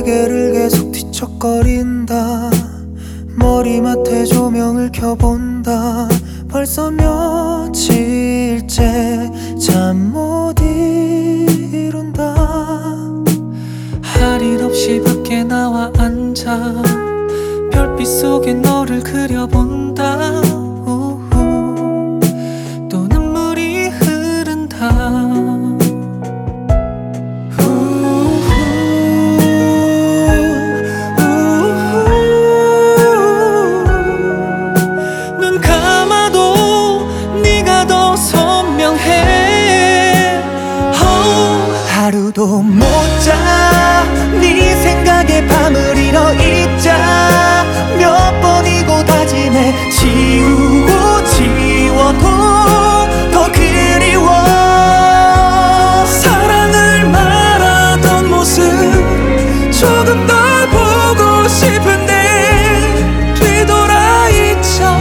베개를 계속 뒤척거린다. 머리맡에 조명을 켜본다. 벌써 며칠째 잠 못 이룬다. 할 일 없이 밖에 나와 앉아 별빛 속에 너를 그려본다. 우후, 또 눈물이 흐른다. 눈 감아도 네가 더 선명해. 하루도 못 자. 네 생각에 밤을 잃어 있자. 몇 번이고 다짐해. 지우고 지워도 더 그리워. 사랑을 말하던 모습 조금 더 보고 싶은데 뒤돌아 잊자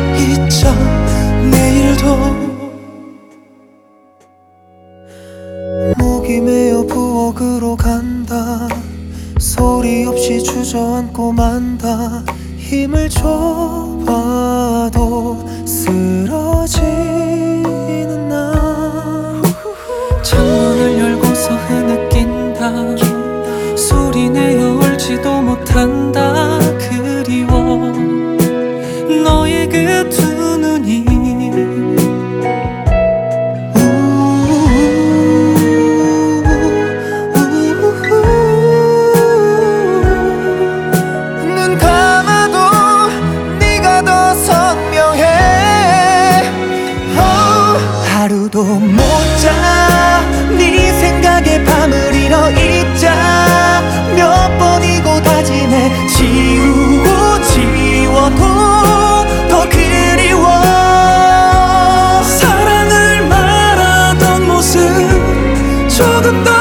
내일도 목이 메어 부엌으로 간다. 소리 없이 주저앉고 만다. 힘을 줘봐도 쓰러지는 나. 창문을 열고서 흐느낀다. 소리내어 울지도 못한다. 그리워 너의 그 두 눈이. 눈 감아도 네가 더 선명해. 하루도 못 자. 네 생각에 밤을 잃어 있자. 몇 번이고 다짐해. 지우고 지워도 더 그리워. 사랑을 말하던 모습 조금 더